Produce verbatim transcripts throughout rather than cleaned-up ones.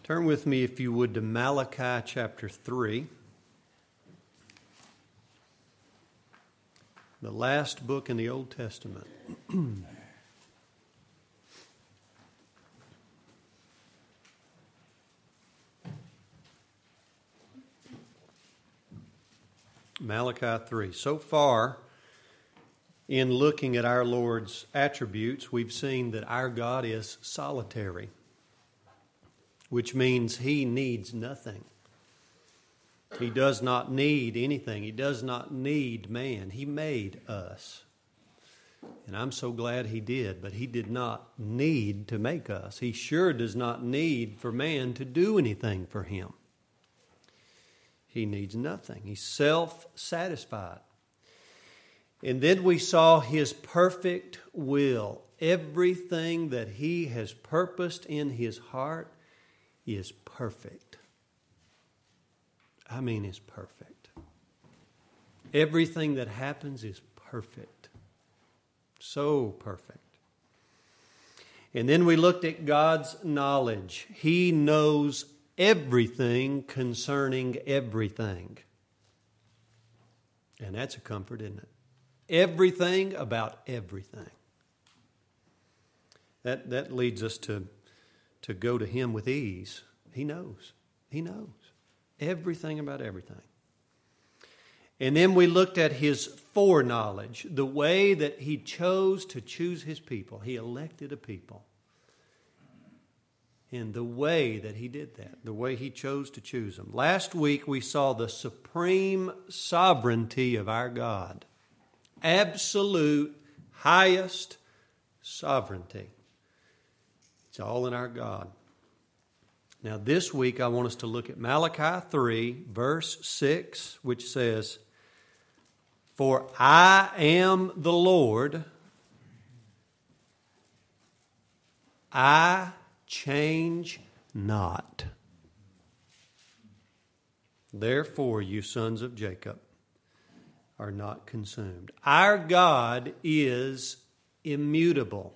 Turn with me, if you would, to Malachi chapter three. The last book in the Old Testament. Malachi three. So far, in looking at our Lord's attributes, we've seen that our God is solitary, which means He needs nothing. He does not need anything. He does not need man. He made us. And I'm so glad He did, but He did not need to make us. He sure does not need for man to do anything for Him. He needs nothing. He's self-satisfied. And then we saw His perfect will. Everything that He has purposed in His heart is perfect. I mean, it's perfect. Everything that happens is perfect. So perfect. And then we looked at God's knowledge. He knows everything concerning everything. And that's a comfort, isn't it? Everything about everything. That, that leads us to to go to Him with ease. He knows. He knows everything about everything. And then we looked at His foreknowledge, the way that He chose to choose His people. He elected a people. And the way that He did that, the way He chose to choose them. Last week we saw the supreme sovereignty of our God. Absolute, highest sovereignty. It's all in our God. Now this week I want us to look at Malachi three, verse six, which says, "For I am the Lord, I change not. Therefore, you sons of Jacob are not consumed." Our God is immutable.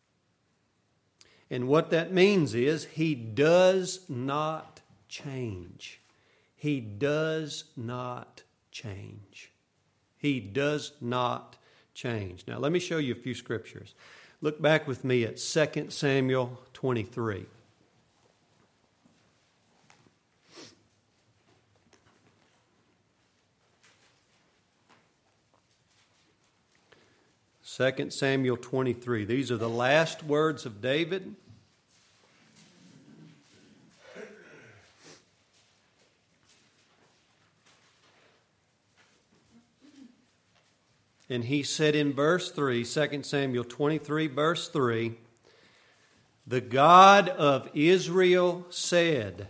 And what that means is He does not change. He does not change. He does not change. Now let me show you a few scriptures. Look back with me at Second Samuel twenty-three. Second Samuel twenty-three. These are the last words of David. And he said in verse three, Second Samuel twenty-three, verse three, "The God of Israel said,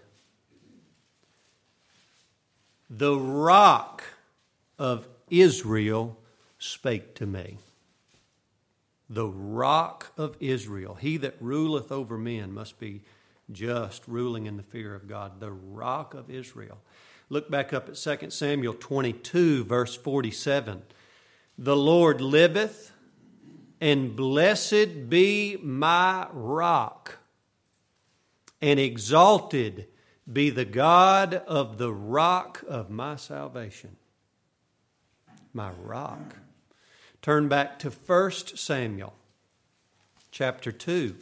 the rock of Israel spake to me." The rock of Israel. He that ruleth over men must be just, ruling in the fear of God. The rock of Israel. Look back up at Second Samuel twenty-two, verse forty-seven. "The Lord liveth, and blessed be my rock, and exalted be the God of the rock of my salvation." My rock. Turn back to First Samuel chapter two.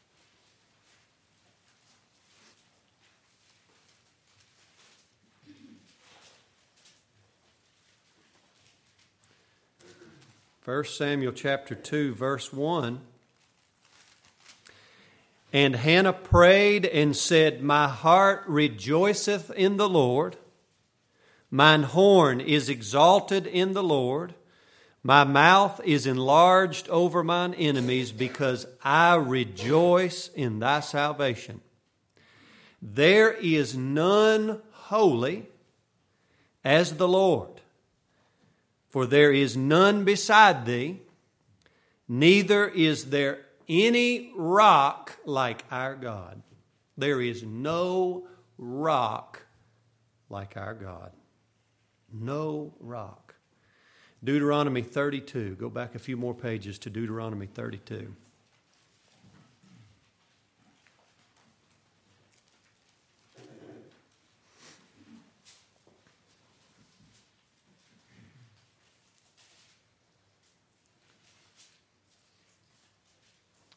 First Samuel chapter two, verse one. "And Hannah prayed and said, My heart rejoiceth in the Lord. Mine horn is exalted in the Lord. My mouth is enlarged over mine enemies, because I rejoice in thy salvation. There is none holy as the Lord, for there is none beside thee, neither is there any rock like our God." There is no rock like our God. No rock. Deuteronomy thirty-two. Go back a few more pages to Deuteronomy thirty-two.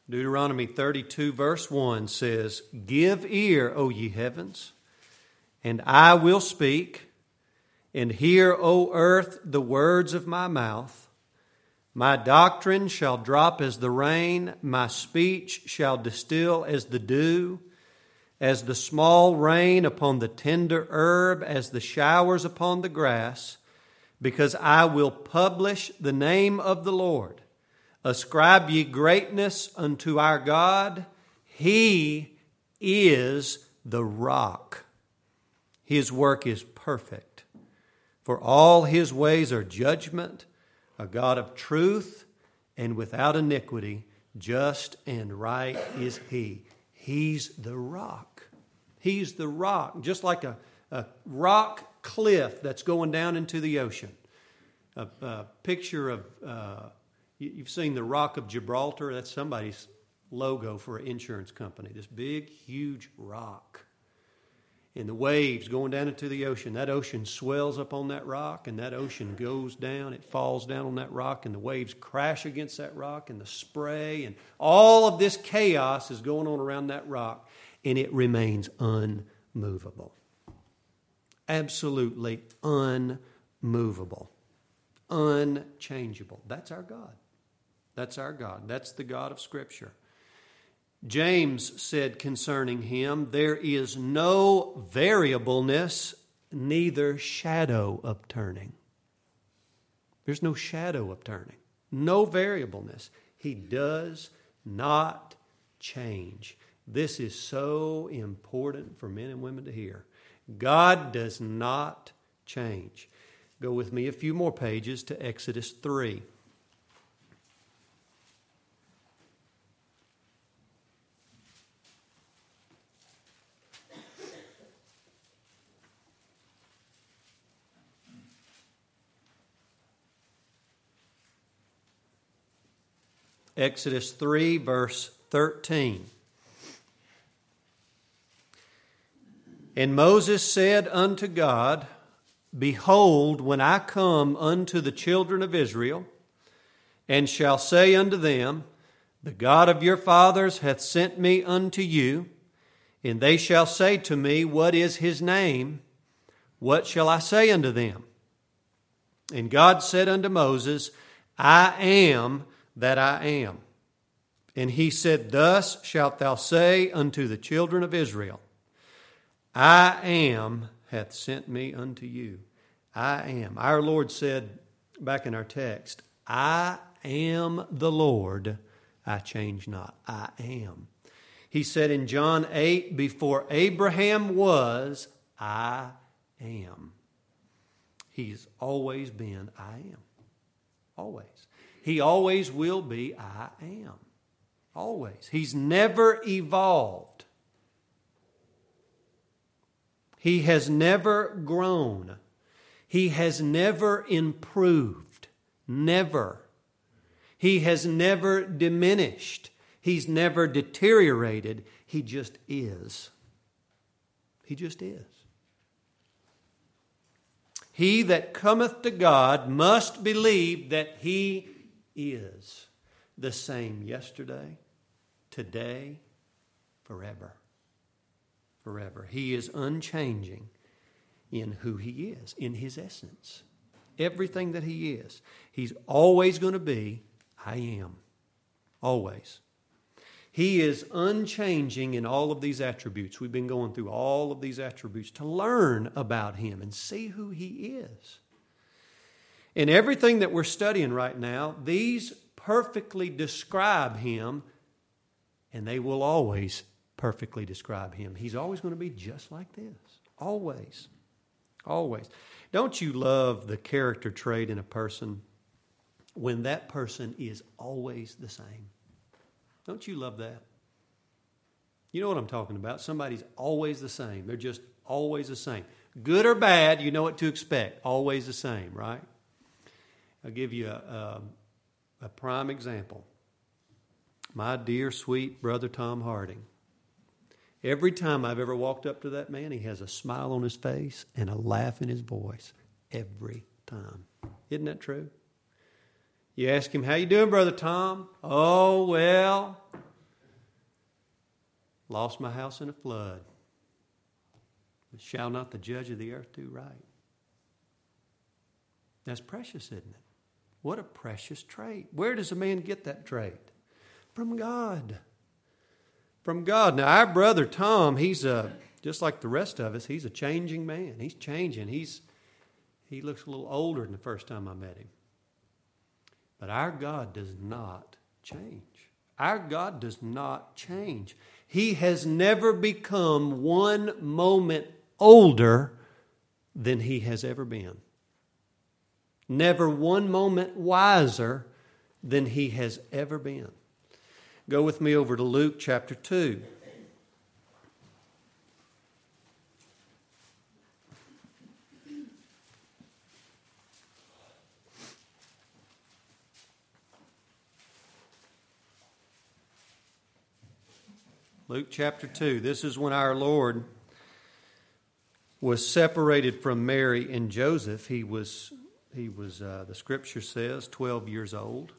Deuteronomy thirty-two verse one says, "Give ear, O ye heavens, and I will speak, and hear, O earth, the words of my mouth. My doctrine shall drop as the rain, my speech shall distill as the dew, as the small rain upon the tender herb, as the showers upon the grass, because I will publish the name of the Lord. Ascribe ye greatness unto our God. He is the rock. His work is perfect. For all his ways are judgment, a God of truth and without iniquity. Just and right is he." He's the rock. He's the rock. Just like a, a rock cliff that's going down into the ocean. A, a picture of... Uh, You've seen the Rock of Gibraltar. That's somebody's logo for an insurance company. This big, huge rock. And the waves going down into the ocean. That ocean swells up on that rock, and that ocean goes down. It falls down on that rock, and the waves crash against that rock, and the spray, and all of this chaos is going on around that rock, and it remains unmovable. Absolutely unmovable. Unchangeable. That's our God. That's our God. That's the God of Scripture. James said concerning him, "There is no variableness, neither shadow of turning." There's no shadow of turning. No variableness. He does not change. This is so important for men and women to hear. God does not change. Go with me a few more pages to Exodus three. Exodus three, verse thirteen. "And Moses said unto God, Behold, when I come unto the children of Israel, and shall say unto them, The God of your fathers hath sent me unto you, and they shall say to me, What is his name? What shall I say unto them? And God said unto Moses, I am that I am. And he said, Thus shalt thou say unto the children of Israel, I am hath sent me unto you. I am. Our Lord said back in our text, I am the Lord, I change not. I am. He said in John eight, before Abraham was, I am. He's always been, I am. Always. He always will be, I am. Always. He's never evolved. He has never grown. He has never improved. Never. He has never diminished. He's never deteriorated. He just is. He just is. He that cometh to God must believe that He is the same yesterday, today, forever. Forever. He is unchanging in who He is, in His essence. Everything that He is. He's always going to be, I am. Always. He is unchanging in all of these attributes. We've been going through all of these attributes to learn about Him and see who He is. In everything that we're studying right now, these perfectly describe Him, and they will always perfectly describe Him. He's always going to be just like this. Always. Always. Don't you love the character trait in a person when that person is always the same? Don't you love that? You know what I'm talking about. Somebody's always the same. They're just always the same. Good or bad, you know what to expect. Always the same, right? I'll give you a, a, a prime example. My dear, sweet brother Tom Harding. Every time I've ever walked up to that man, he has a smile on his face and a laugh in his voice. Every time. Isn't that true? You ask him, how you doing, Brother Tom? Oh, well, Lost my house in a flood. But shall not the judge of the earth do right? That's precious, isn't it? What a precious trait. Where does a man get that trait? From God. From God. Now, our brother Tom, he's a, just like the rest of us, he's a changing man. He's changing. He's He looks a little older than the first time I met him. But our God does not change. Our God does not change. He has never become one moment older than he has ever been. Never one moment wiser than he has ever been. Go with me over to Luke chapter two. Luke chapter two. This is when our Lord was separated from Mary and Joseph. He was, he was uh, the Scripture says, twelve years old.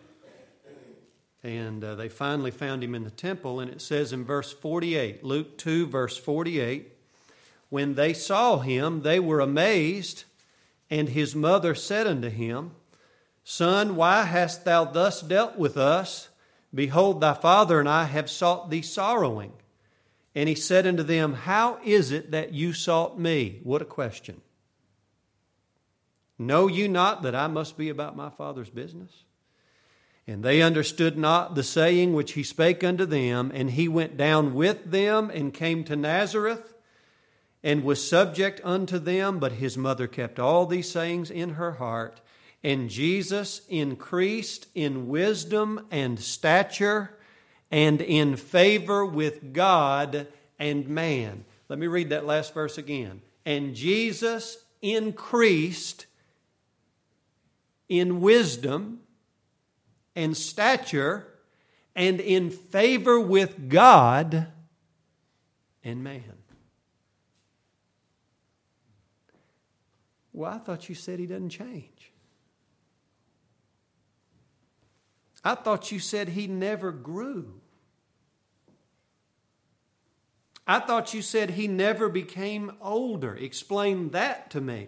And uh, they finally found him in the temple. And it says in verse forty-eight, Luke two, verse forty-eight, when they saw him, they were amazed. And his mother said unto him, Son, why hast thou thus dealt with us? Behold, thy father and I have sought thee sorrowing. And he said unto them, How is it that you sought me? What a question. Know you not that I must be about my Father's business? And they understood not the saying which he spake unto them. And he went down with them and came to Nazareth and was subject unto them. But his mother kept all these sayings in her heart. And Jesus increased in wisdom and stature and in favor with God and man. Let me read that last verse again. And Jesus increased in wisdom and stature and in favor with God and man. Well, I thought you said he doesn't change. I thought you said he never grew. I thought you said he never became older. Explain that to me.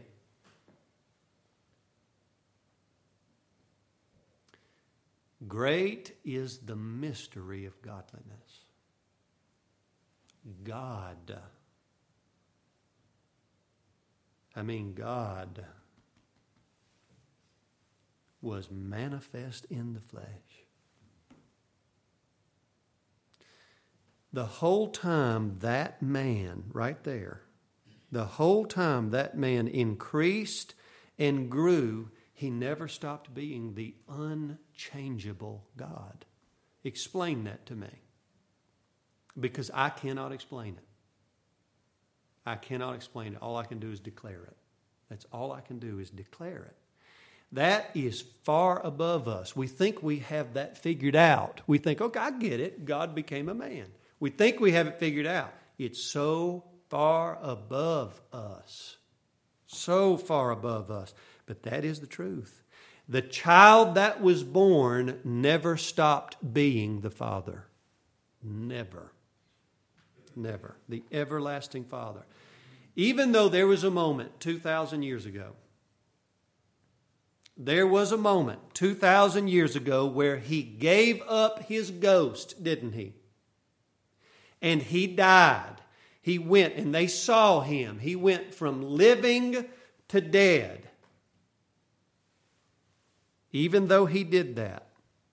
Great is the mystery of godliness. God. I mean, God was manifest in the flesh. The whole time that man, right there, the whole time that man increased and grew, he never stopped being the unchangeable God. Explain that to me. Because I cannot explain it. I cannot explain it. All I can do is declare it. That's all I can do is declare it. That is far above us. We think we have that figured out. We think, okay, I get it. God became a man. We think we have it figured out. It's so far above us. So far above us. But that is the truth. The child that was born never stopped being the Father. Never. Never. The everlasting Father. Even though there was a moment two thousand years ago, there was a moment two thousand years ago where he gave up his ghost, didn't he? And he died. He went and they saw him. He went from living to dead. Even though he did that,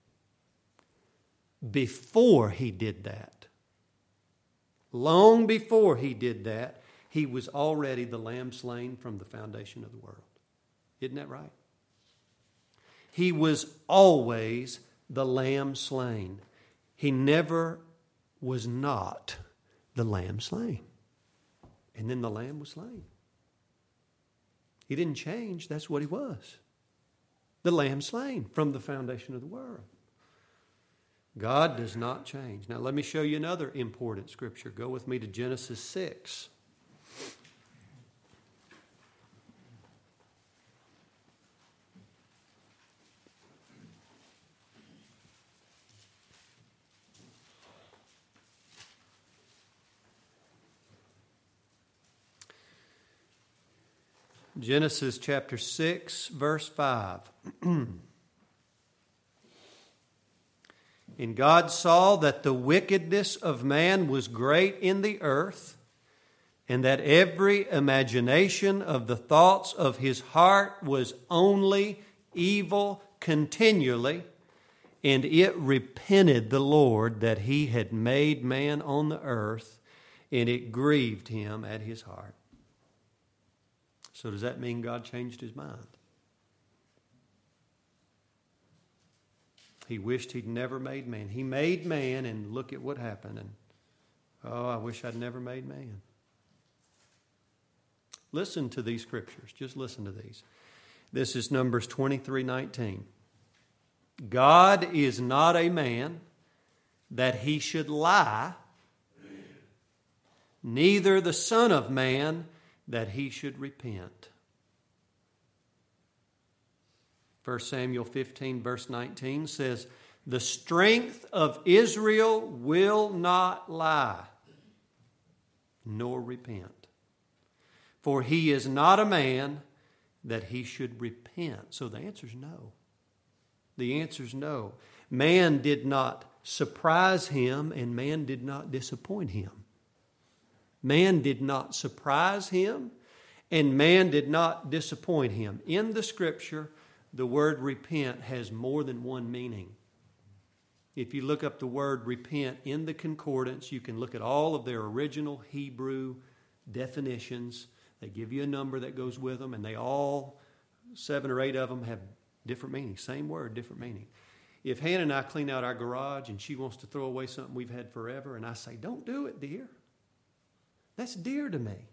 before he did that, long before he did that, he was already the lamb slain from the foundation of the world. Isn't that right? He was always the lamb slain. He never was not the lamb slain. And then the lamb was slain. He didn't change. That's what he was. The lamb slain from the foundation of the world. God does not change. Now let me show you another important scripture. Go with me to Genesis six. Genesis chapter six, verse five. And God saw that the wickedness of man was great in the earth, and that every imagination of the thoughts of his heart was only evil continually. And it repented the Lord that he had made man on the earth, and it grieved him at his heart. So does that mean God changed his mind? He wished he'd never made man. He made man, and look at what happened. And oh, I wish I'd never made man. Listen to these scriptures. Just listen to these. This is Numbers twenty-three nineteen. God is not a man that he should lie, neither the Son of Man that he should repent. First Samuel fifteen, verse nineteen says, the strength of Israel will not lie, nor repent. For he is not a man that he should repent. So the answer is no. The answer is no. Man did not surprise him, and man did not disappoint him. Man did not surprise him, and man did not disappoint him. In the Scripture, the word repent has more than one meaning. If you look up the word repent in the concordance, you can look at all of their original Hebrew definitions. They give you a number that goes with them, and they all, seven or eight of them, have different meanings. Same word, different meaning. If Hannah and I clean out our garage and she wants to throw away something we've had forever, and I say, don't do it, dear. That's dear to me.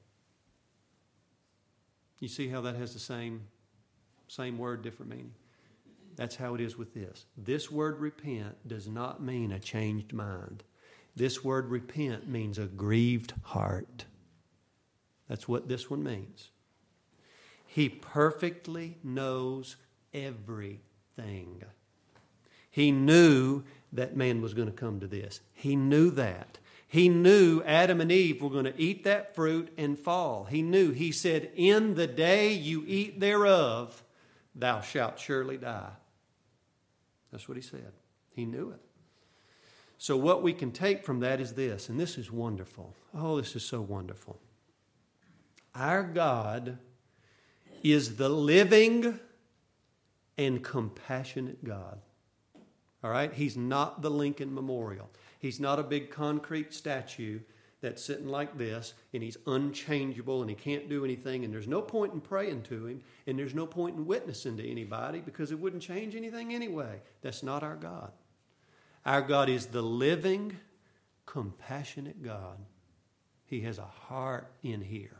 You see how that has the same, same word, different meaning? That's how it is with this. This word repent does not mean a changed mind. This word repent means a grieved heart. That's what this one means. He perfectly knows everything. He knew that man was going to come to this. He knew that. He knew Adam and Eve were going to eat that fruit and fall. He knew. He said, in the day you eat thereof, thou shalt surely die. That's what he said. He knew it. So what we can take from that is this, and this is wonderful. Oh, this is so wonderful. Our God is the living and compassionate God. All right? He's not the Lincoln Memorial. He's not a big concrete statue that's sitting like this, and he's unchangeable, and he can't do anything, and there's no point in praying to him, and there's no point in witnessing to anybody because it wouldn't change anything anyway. That's not our God. Our God is the living, compassionate God. He has a heart in here.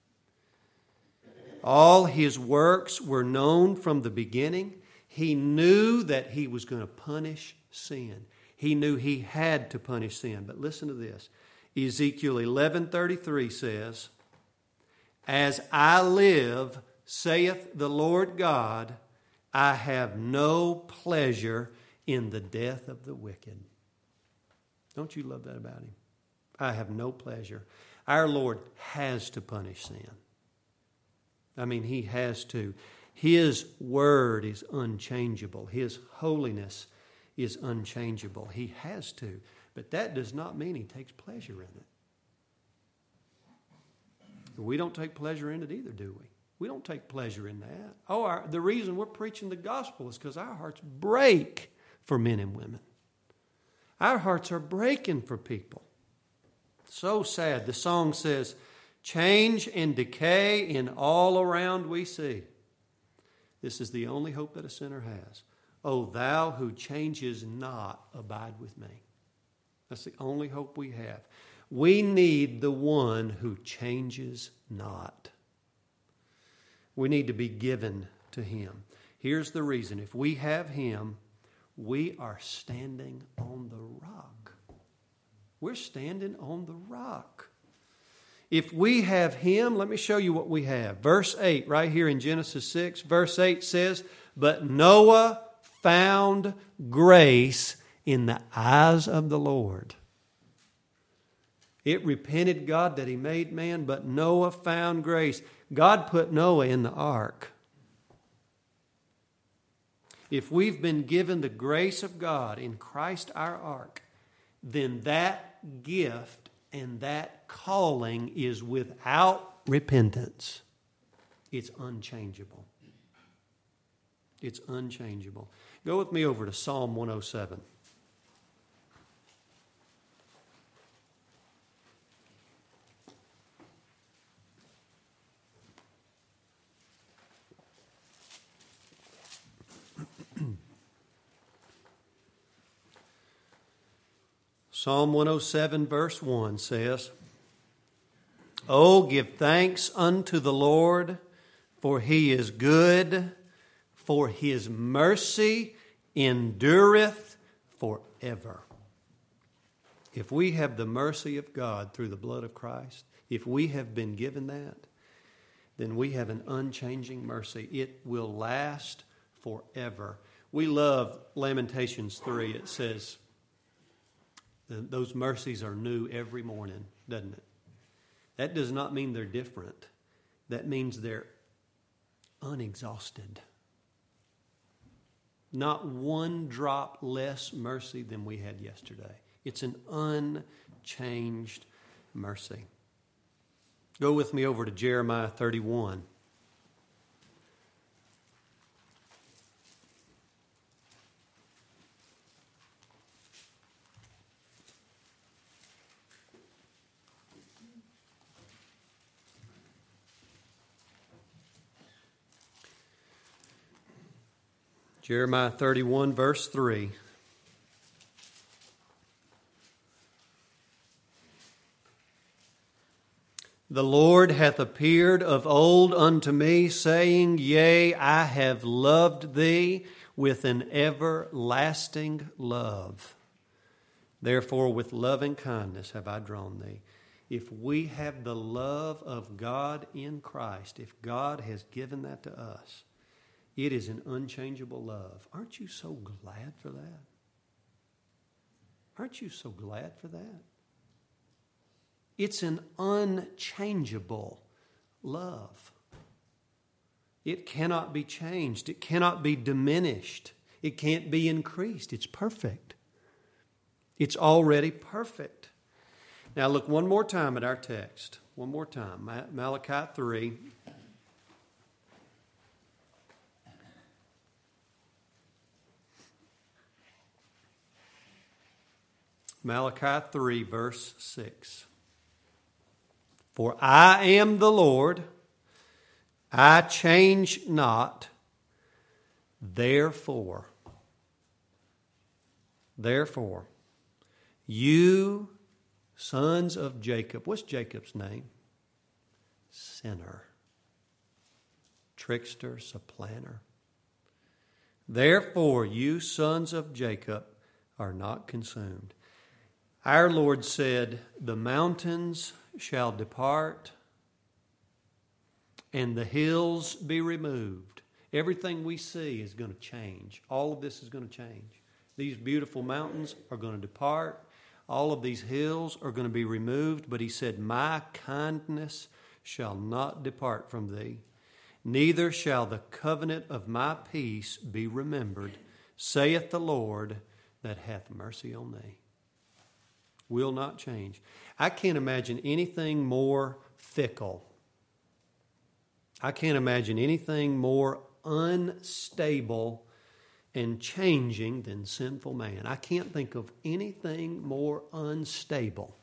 All his works were known from the beginning. He knew that he was going to punish sin. He knew he had to punish sin. But listen to this. Ezekiel eleven thirty-three says, as I live, saith the Lord God, I have no pleasure in the death of the wicked. Don't you love that about him? I have no pleasure. Our Lord has to punish sin. I mean, he has to. His word is unchangeable. His holiness is unchangeable. He has to. But that does not mean he takes pleasure in it. We don't take pleasure in it either, do we? We don't take pleasure in that. Oh, our, the reason we're preaching the gospel is because our hearts break for men and women. Our hearts are breaking for people. So sad. The song says, change and decay in all around we see. This is the only hope that a sinner has. O thou who changes not, abide with me. That's the only hope we have. We need the one who changes not. We need to be given to him. Here's the reason. If we have him, we are standing on the rock. We're standing on the rock. If we have him, let me show you what we have. Verse eight, right here in Genesis six, verse eight says, but Noah found grace in the eyes of the Lord. It repented God that he made man, but Noah found grace. God put Noah in the ark. If we've been given the grace of God in Christ our ark, then that gift and that calling is without repentance. It's unchangeable. It's unchangeable. Go with me over to Psalm one oh seven. Psalm one oh seven verse one says, "Oh, give thanks unto the Lord, for he is good, for his mercy endureth forever." If we have the mercy of God through the blood of Christ, if we have been given that, then we have an unchanging mercy. It will last forever. We love Lamentations three. It says, those mercies are new every morning, doesn't it? That does not mean they're different. That means they're unexhausted. Not one drop less mercy than we had yesterday. It's an unchanged mercy. Go with me over to Jeremiah thirty-one. Jeremiah thirty-one, verse three. "The Lord hath appeared of old unto me, saying, Yea, I have loved thee with an everlasting love. Therefore with loving kindness have I drawn thee." If we have the love of God in Christ, if God has given that to us, it is an unchangeable love. Aren't you so glad for that? Aren't you so glad for that? It's an unchangeable love. It cannot be changed. It cannot be diminished. It can't be increased. It's perfect. It's already perfect. Now look one more time at our text. One more time. Malachi three. Malachi three, verse six. "For I am the Lord, I change not, therefore, therefore, you sons of Jacob," what's Jacob's name? Sinner, trickster, supplanter. "Therefore, you sons of Jacob are not consumed." Our Lord said, "The mountains shall depart and the hills be removed." Everything we see is going to change. All of this is going to change. These beautiful mountains are going to depart. All of these hills are going to be removed. But he said, "My kindness shall not depart from thee, neither shall the covenant of my peace be remembered, saith the Lord that hath mercy on thee." Will not change. I can't imagine anything more fickle. I can't imagine anything more unstable and changing than sinful man. I can't think of anything more unstable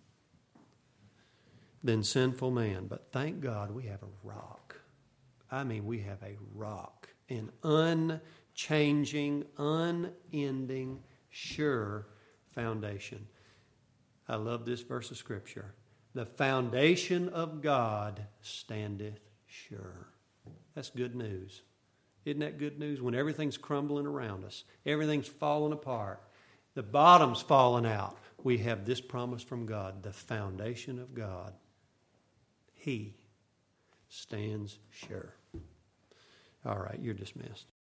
than sinful man. But thank God we have a rock. I mean, we have a rock. An unchanging, unending, sure foundation. I love this verse of Scripture. "The foundation of God standeth sure." That's good news. Isn't that good news? When everything's crumbling around us, everything's falling apart, the bottom's falling out, we have this promise from God, the foundation of God. He stands sure. All right, you're dismissed.